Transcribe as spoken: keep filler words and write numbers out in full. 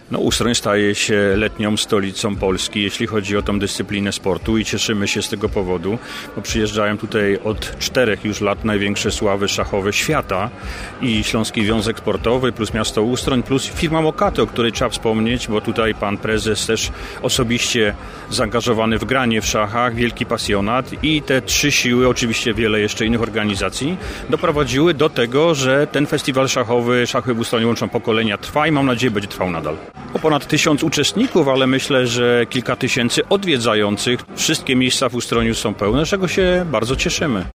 No, Ustroń staje się letnią stolicą Polski, jeśli chodzi o tą dyscyplinę sportu i cieszymy się z tego powodu, bo przyjeżdżają tutaj od czterech już lat największe sławy szachowe świata i Śląski Związek Sportowy plus miasto Ustroń plus firma Mokato, o której trzeba wspomnieć, bo tutaj pan prezes też osobiście zaangażowany w granie w szachach, wielki pasjonat i te trzy siły, oczywiście wiele jeszcze innych organizacji, doprowadziły do tego, że ten festiwal szachowy Szachy w Ustroniu łączą pokolenia trwa i mam nadzieję będzie trwał nadal. O ponad tysiąc uczestników, ale myślę, że kilka tysięcy odwiedzających. Wszystkie miejsca w Ustroniu są pełne, z czego się bardzo cieszymy.